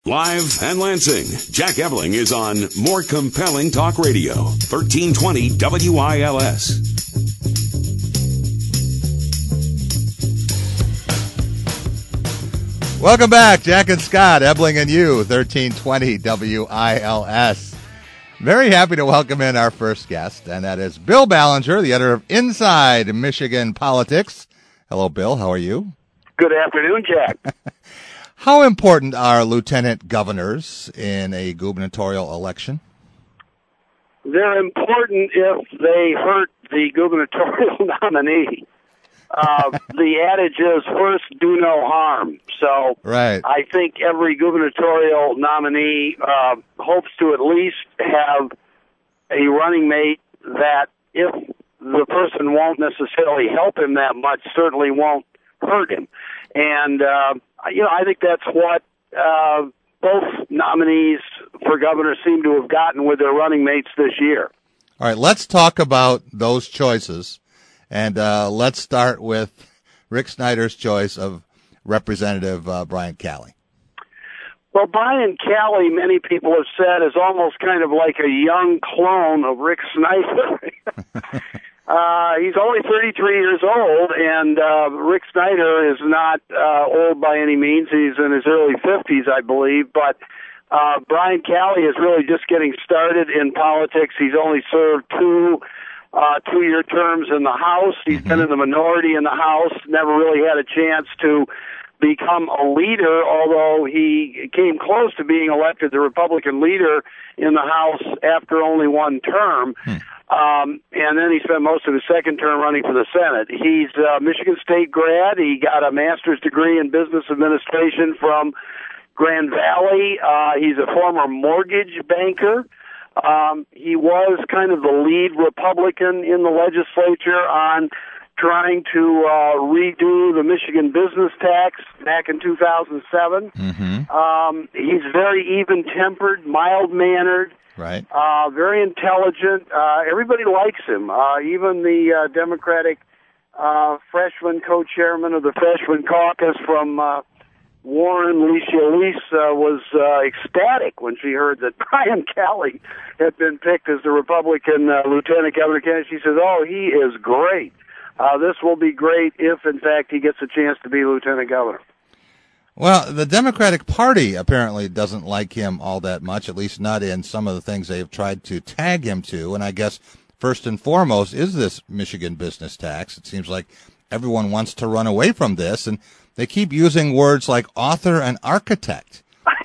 Live and Lansing, Jack Ebling is on More Compelling Talk Radio, 1320 WILS. Welcome back, Jack and Scott, Ebling and you, 1320 WILS. Very happy to welcome in our first guest, and that is Bill Ballinger, the editor of Inside Michigan Politics. Hello, Bill. How are you? Good afternoon, Jack. How important are lieutenant governors in a gubernatorial election? They're important if they hurt the gubernatorial nominee. The adage is first do no harm. So right. I think every gubernatorial nominee hopes to at least have a running mate that, if the person won't necessarily help him that much, certainly won't hurt him. And I think that's what both nominees for governor seem to have gotten with their running mates this year. All right, let's talk about those choices. And let's start with Rick Snyder's choice of Representative Brian Calley. Well, Brian Calley, many people have said, is almost kind of like a young clone of Rick Snyder. He's only 33 years old, and Rick Snyder is not old by any means. He's in his early 50s, I believe. But Brian Calley is really just getting started in politics. He's only served two-year terms in the House. He's been in the minority in the House, never really had a chance to become a leader, although he came close to being elected the Republican leader in the House after only one term. And then he spent most of his second term running for the Senate. He's a Michigan State grad. He got a master's degree in business administration from Grand Valley. He's a former mortgage banker. He was kind of the lead Republican in the legislature on trying to redo the Michigan business tax back in 2007. He's very even-tempered, mild-mannered, right? Very intelligent. Everybody likes him. Even the Democratic freshman co-chairman of the freshman caucus from Warren, Alicia Elise, was ecstatic when she heard that Brian Calley had been picked as the Republican lieutenant governor candidate. She says, "Oh, he is great. This will be great if, in fact, he gets a chance to be lieutenant governor." Well, the Democratic Party apparently doesn't like him all that much, at least not in some of the things they've tried to tag him to. And I guess first and foremost is this Michigan business tax. It seems like everyone wants to run away from this, and they keep using words like author and architect.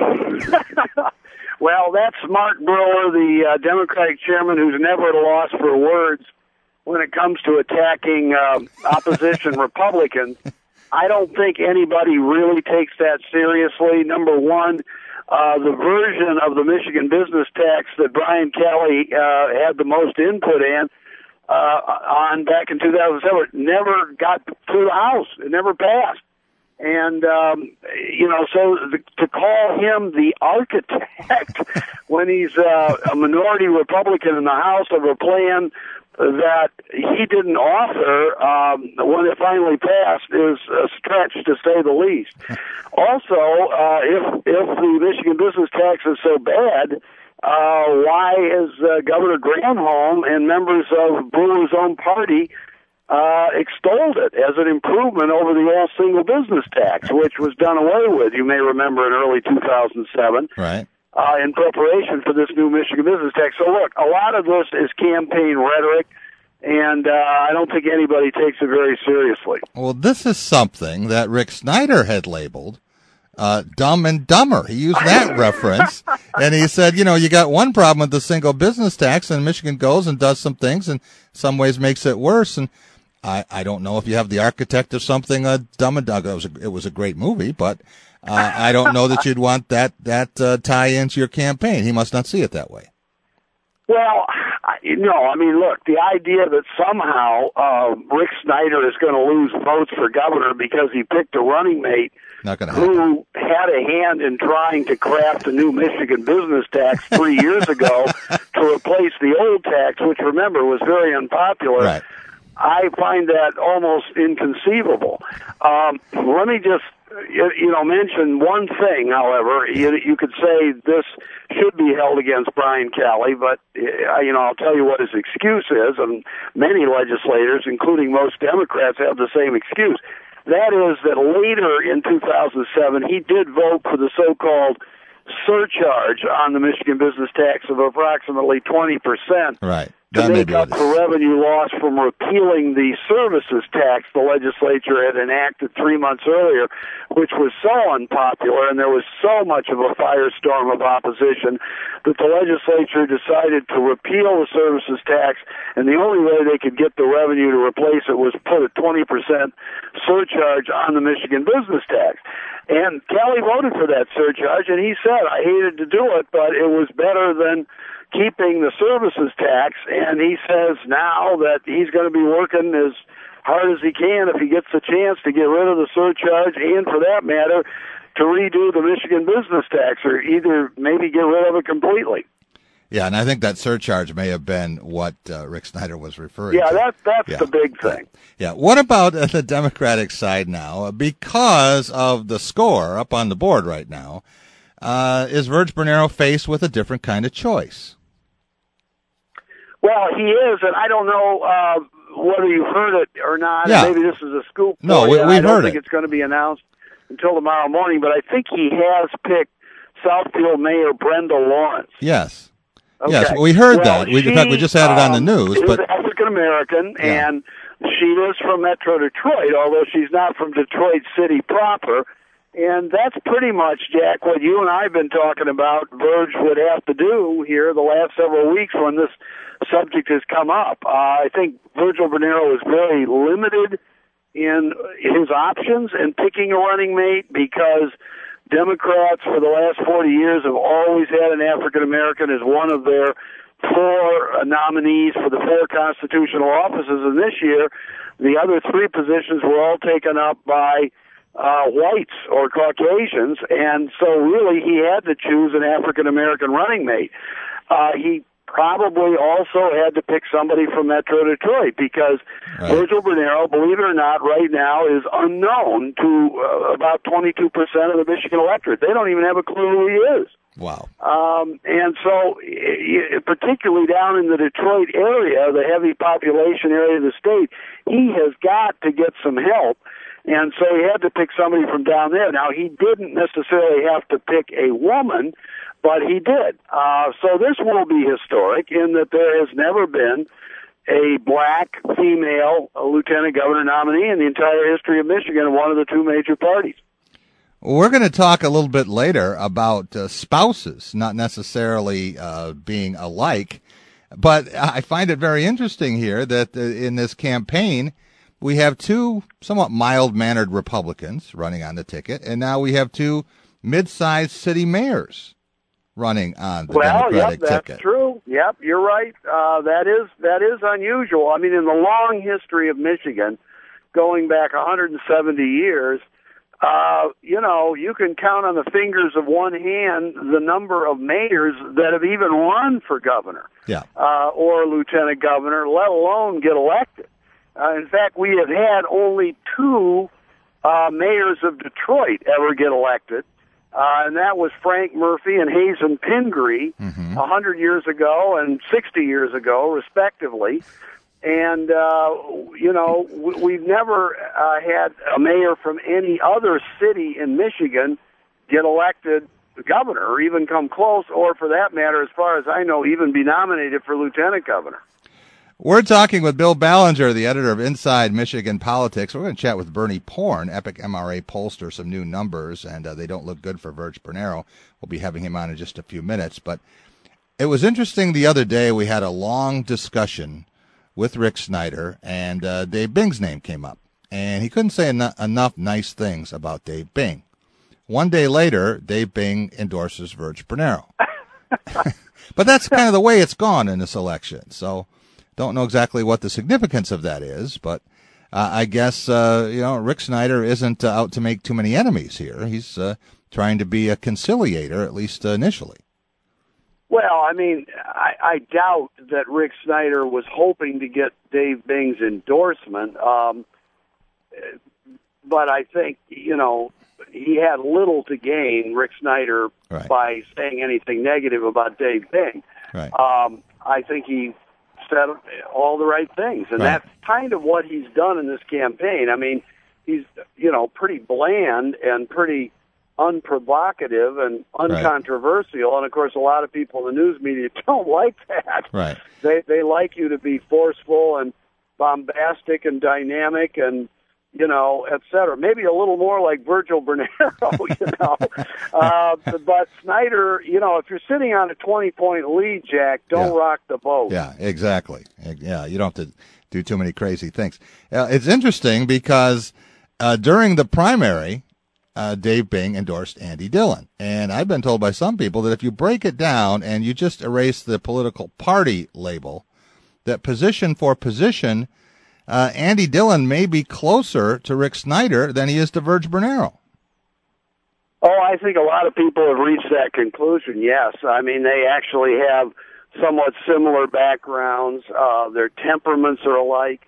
Well, that's Mark Brewer, the Democratic chairman, who's never at a loss for words when it comes to attacking opposition Republicans. I don't think anybody really takes that seriously. Number one, the version of the Michigan business tax that Brian Calley had the most input in on back in 2007 never got through the House. It never passed. And, so to call him the architect when he's a minority Republican in the House of a plan that he didn't author when it finally passed is a stretch, to say the least. Also, if the Michigan business tax is so bad, why is Governor Granholm and members of Brewer's own party extolled it as an improvement over the old single business tax, which was done away with, you may remember, in early 2007. Right. In preparation for this new Michigan business tax. So look, a lot of this is campaign rhetoric, and I don't think anybody takes it very seriously. Well, this is something that Rick Snyder had labeled Dumb and Dumber. He used that reference, and he said, you got one problem with the single business tax, and Michigan goes and does some things, and some ways makes it worse. And I don't know if you have the architect of something, Dumb and Dumber. It was a great movie, but I don't know that you'd want that tie into your campaign. He must not see it that way. Well, look, the idea that somehow Rick Snyder is going to lose votes for governor because he picked a running mate who had a hand in trying to craft a new Michigan business tax 3 years ago to replace the old tax, which, remember, was very unpopular. Right. I find that almost inconceivable. Let me just mention one thing, however. You could say this should be held against Brian Kelly, but, I'll tell you what his excuse is, and many legislators, including most Democrats, have the same excuse. That is that later in 2007, he did vote for the so-called surcharge on the Michigan business tax of approximately 20%. Right. To make up for revenue loss from repealing the services tax the legislature had enacted 3 months earlier, which was so unpopular, and there was so much of a firestorm of opposition that the legislature decided to repeal the services tax, and the only way they could get the revenue to replace it was put a 20% surcharge on the Michigan business tax. And Kelly voted for that surcharge, and he said, I hated to do it, but it was better than keeping the services tax, and he says now that he's going to be working as hard as he can if he gets the chance to get rid of the surcharge and, for that matter, to redo the Michigan business tax, or either maybe get rid of it completely. Yeah, and I think that surcharge may have been what Rick Snyder was referring to. Yeah, that's the big thing. Yeah. What about the Democratic side now? Because of the score up on the board right now, is Virg Bernero faced with a different kind of choice? Well, he is, and I don't know whether you've heard it or not. Yeah. Maybe this is a scoop. No, we've heard it. I don't think it's going to be announced until tomorrow morning, but I think he has picked Southfield Mayor Brenda Lawrence. Yes. Okay. Yes, we heard that. In fact, we just had it on the news. But African American, and she is from Metro Detroit, although she's not from Detroit City proper. And that's pretty much, Jack, what you and I have been talking about Virg would have to do here the last several weeks when this subject has come up. I think Virgil Bernero is very limited in his options in picking a running mate because Democrats for the last 40 years have always had an African American as one of their 4 nominees for the 4 constitutional offices, and this year the other 3 positions were all taken up by whites or Caucasians, and so really he had to choose an African American running mate. He probably also had to pick somebody from Metro Detroit because Virgil Bernero, believe it or not, right now is unknown to about 22% of the Michigan electorate. They don't even have a clue who he is. Wow. And so, particularly down in the Detroit area, the heavy population area of the state, he has got to get some help. And so he had to pick somebody from down there. Now, he didn't necessarily have to pick a woman, but he did. So this will be historic in that there has never been a black female lieutenant governor nominee in the entire history of Michigan, one of the 2 major parties. We're going to talk a little bit later about spouses, not necessarily being alike, but I find it very interesting here that in this campaign, we have 2 somewhat mild-mannered Republicans running on the ticket, and now we have 2 mid-sized city mayors running on the Democratic ticket. That's true. Yep, you're right. That is unusual. I mean, in the long history of Michigan, going back 170 years, you can count on the fingers of one hand the number of mayors that have even run for governor or lieutenant governor, let alone get elected. In fact, we have had only 2 mayors of Detroit ever get elected, and that was Frank Murphy and Hazen Pingree 100 years ago and 60 years ago, respectively. And, we've never had a mayor from any other city in Michigan get elected governor or even come close, or for that matter, as far as I know, even be nominated for lieutenant governor. We're talking with Bill Ballinger, the editor of Inside Michigan Politics. We're going to chat with Bernie Porn, Epic MRA pollster, some new numbers, and they don't look good for Virg Bernero. We'll be having him on in just a few minutes. But it was interesting the other day. We had a long discussion with Rick Snyder, and Dave Bing's name came up. And he couldn't say enough nice things about Dave Bing. One day later, Dave Bing endorses Virg Bernero. But that's kind of the way it's gone in this election. So don't know exactly what the significance of that is, but I guess, Rick Snyder isn't out to make too many enemies here. He's trying to be a conciliator, at least initially. Well, I mean, I doubt that Rick Snyder was hoping to get Dave Bing's endorsement. but I think, he had little to gain, Rick Snyder, Right. by saying anything negative about Dave Bing. Right. I think he said all the right things, and Right. that's kind of what he's done in this campaign. I mean, he's, pretty bland and pretty unprovocative and uncontroversial, and of course a lot of people in the news media don't like that. Right. They like you to be forceful and bombastic and dynamic and, et cetera. Maybe a little more like Virgil Bernero, but Snyder, if you're sitting on a 20-point lead, Jack, don't rock the boat. Yeah, exactly. Yeah, you don't have to do too many crazy things. It's interesting because during the primary, Dave Bing endorsed Andy Dillon. And I've been told by some people that if you break it down and you just erase the political party label, that position for position, Andy Dillon may be closer to Rick Snyder than he is to Virg Bernero. Oh, I think a lot of people have reached that conclusion, yes. I mean, they actually have somewhat similar backgrounds. Their temperaments are alike.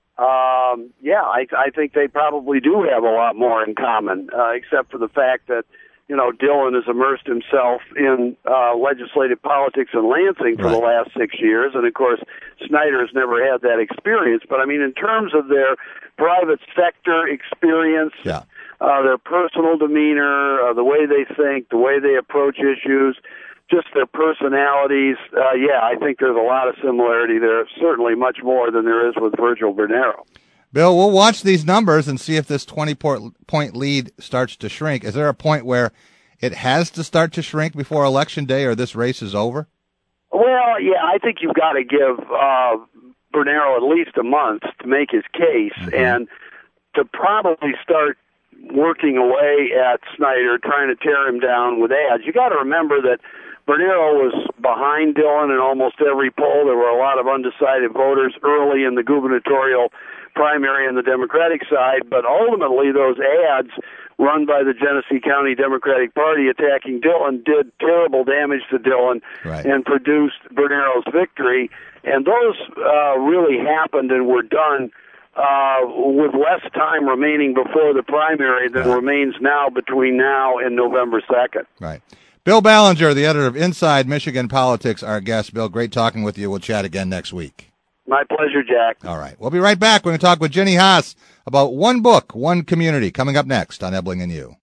I think they probably do have a lot more in common, except for the fact that, Dillon has immersed himself in legislative politics in Lansing for the last 6 years, and of course, Snyder has never had that experience. But I mean, in terms of their private sector experience, their personal demeanor, the way they think, the way they approach issues, just their personalities, I think there's a lot of similarity there, certainly much more than there is with Virgil Bernero. Bill, we'll watch these numbers and see if this 20-point lead starts to shrink. Is there a point where it has to start to shrink before Election Day or this race is over? Well, I think you've got to give Bernero at least a month to make his case and to probably start working away at Snyder, trying to tear him down with ads. You got to remember that Bernero was behind Dillon in almost every poll. There were a lot of undecided voters early in the gubernatorial primary on the Democratic side, but ultimately those ads run by the Genesee County Democratic Party attacking Dillon did terrible damage to Dillon and produced Bernero's victory. And those really happened and were done with less time remaining before the primary than remains now between now and November 2nd. Right. Bill Ballinger, the editor of Inside Michigan Politics, our guest. Bill, great talking with you. We'll chat again next week. My pleasure, Jack. All right. We'll be right back. We're going to talk with Jenny Haas about one book, one community, coming up next on Ebling and You.